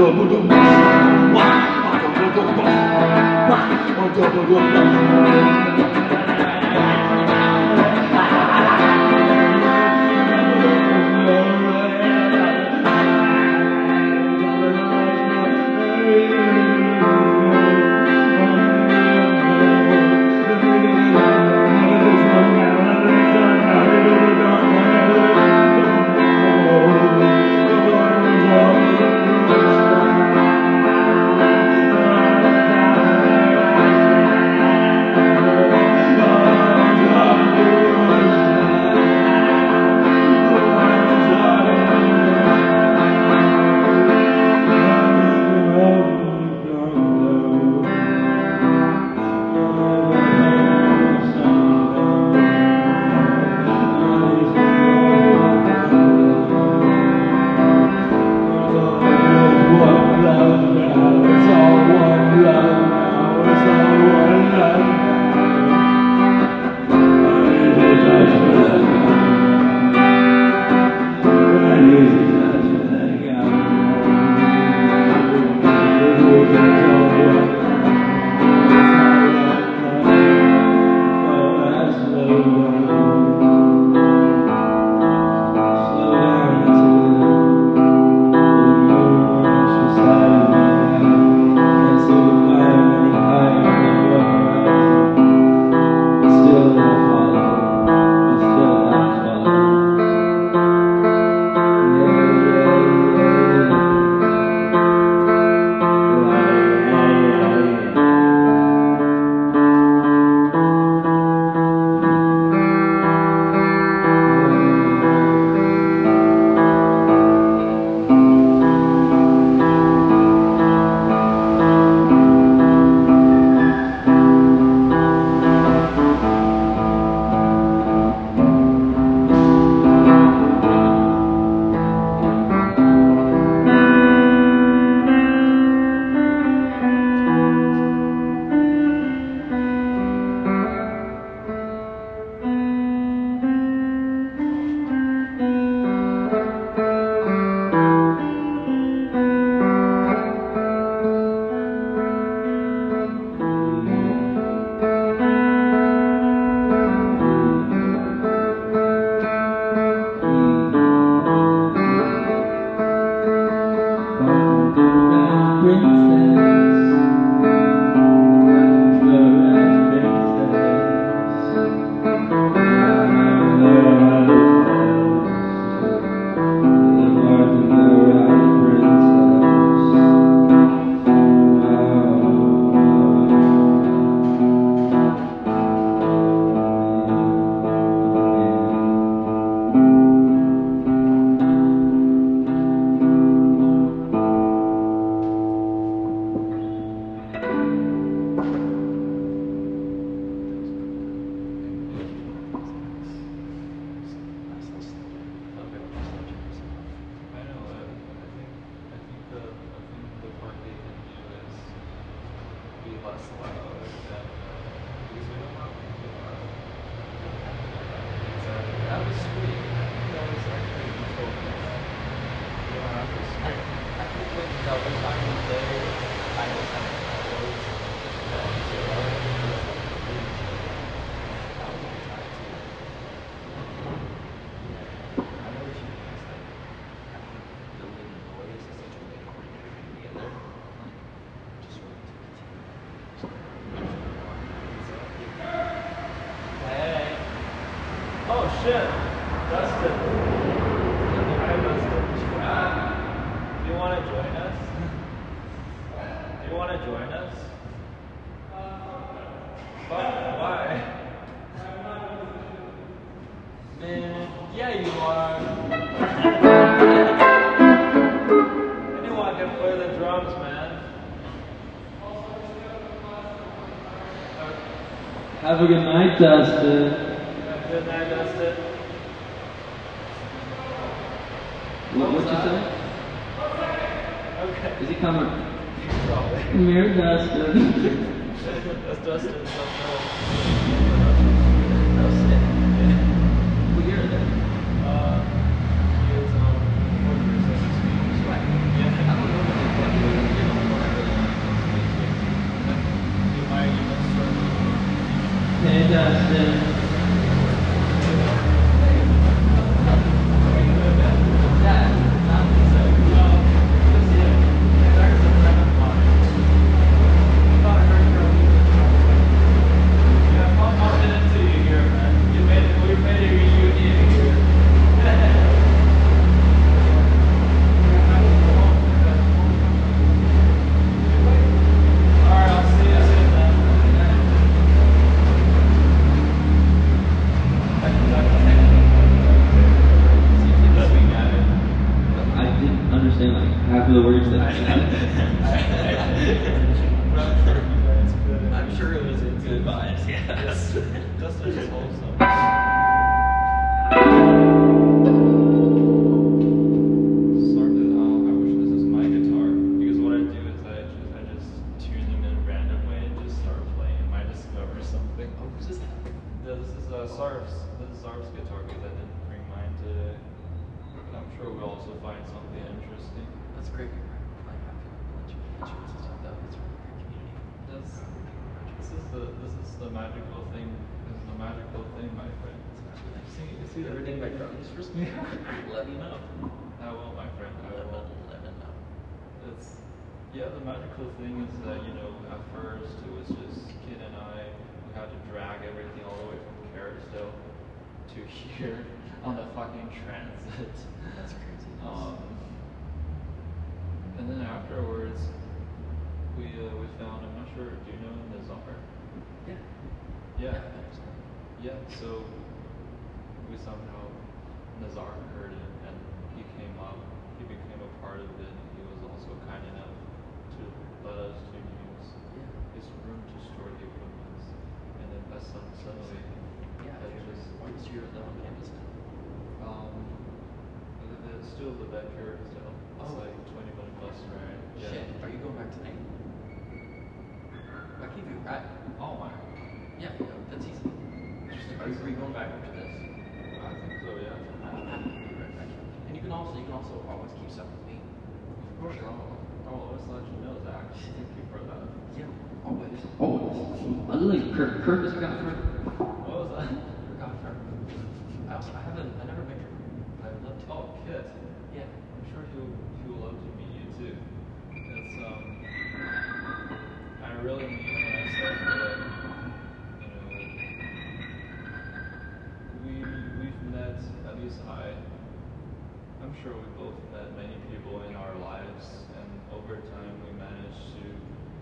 Have a good night, Dustin. Good night, Dustin. What'd you say? Okay. Is he coming? Probably. Come here, Dustin. That's Dustin. No sit. What year is that? He is 4 years old. I don't know what I didn't understand like half of the words that I said. I'm sure it was in good vibes, yes. Just as wholesome. Sort of, I wish this was my guitar, because what I do is I just tune them in a random way and just start playing. I might discover something. Oh, who's this? Yeah, this is Sarf's. This is Sarf's guitar because I didn't bring mine today. But I'm sure we'll also find something interesting. That's great. Like, I feel like lunch and stuff though. It's really great community. This is the magical thing. This is the magical thing, my friend. See Everything by drums first. Let me know. I will, my friend. I will. Let me know. It's the magical thing is that at first it was just Kid and I. We had to drag everything all the way from Carousel to here on the fucking transit. That's crazy. And then afterwards, we found. I'm not sure. Do you know Nazar? Yeah. Yeah. Yeah. So we somehow Nazar heard it and he came up. He became a part of it. He was also kind enough to let us to use his room to store the equipment. And then that's suddenly. Yeah. that just Once you're on campus now. It's still the back here still. It's Oh. like 20-minute bus ride. Shit. Are you going back tonight? I can do right. Oh my. Yeah, that's easy. Are you going back after this? I think so, yeah. I'll be right back. And you can also always keep stuff with me. Of course, I'll always let you know, Zach. Thank you for that. Yeah, always. I look like Kirk is got from. What was that? Forgot her. I never met her. I would love to. Oh, Kit. Yeah. I'm sure he will love to meet you too. It's I really mean when I say that we've met, at least I'm sure we both met many people in our lives, and over time we managed to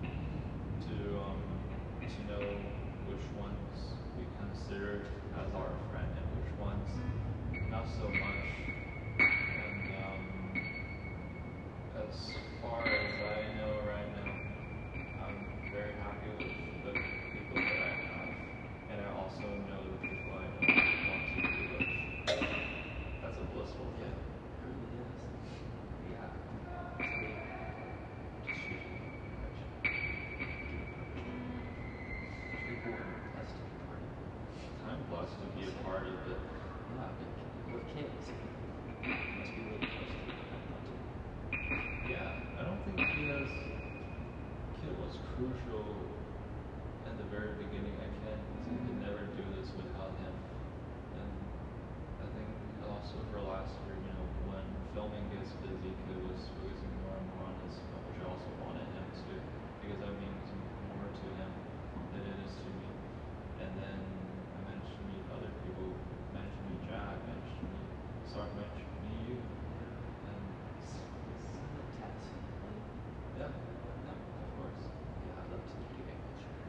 know which ones we consider as our friend and which ones not so much. And as far as I know right now, I'm very happy with the people that I have, and I also know the people I don't want to be with. That's a blissful thing. It really is. Yeah. Just shoot in the direction. It's pretty cool. That's to be part of it. I'm blessed to be a part of it. Yeah, with kids. Must be really close to it. Yeah, I don't think Kid was crucial in the very beginning. I could never do this without him. And I think also for last year, when filming gets busy, Kid was focusing more and more on his film, which I also wanted him to, because that means more to him than it is to me. And then I managed to meet other people, managed to meet Jack, managed to meet Sark, managed to meet you. And yeah, of course. Yeah, I'd love to do it.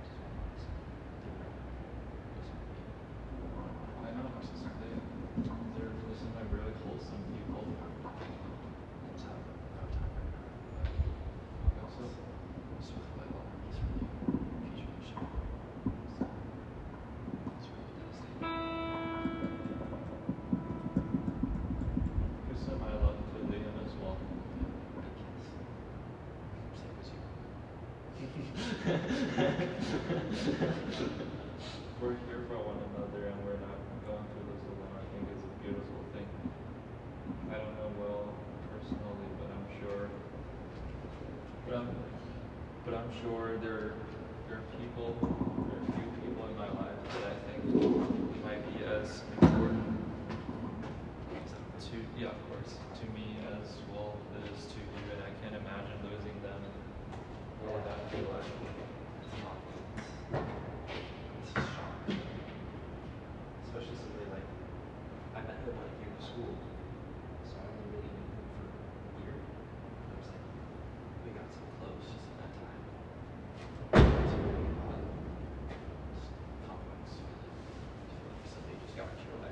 I know. They're some like really wholesome people. That's how time right now. Okay, so So I love he's really future show. It's really devastating. you sent my love to Liam as well. Big kiss. Same as you. We're here for one another, and we're not going through this alone. I think it's a beautiful thing. I don't know well personally, but I'm sure. But I'm sure there are a few people in my life that I think Yeah, of course. To me as well, it is to you, and I can't imagine losing them. What would that feel like? It's not. It's a shock. Especially somebody like I met him like year of school, so I only really knew him for a year. I was like, we got so close just at that time. It's really odd. Just complex feeling. I feel like somebody just got your life.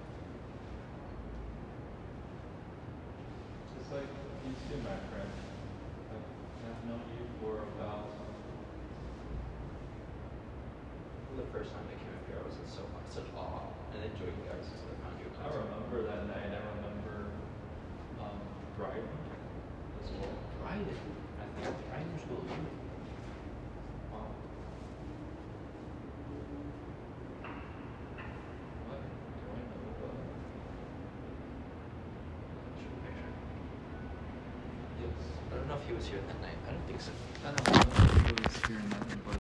It's like these two, my friend. I've known you for about. The first time I came up here, I was in such awe and enjoyed you guys until I found you. I remember that night. I remember Bryden as well. Bryden. I think Bryden was cool too. Wow. What? Do I know about? Show a picture. Yes. I don't know if he was here that night. I don't think so. I don't know if he was here in that, but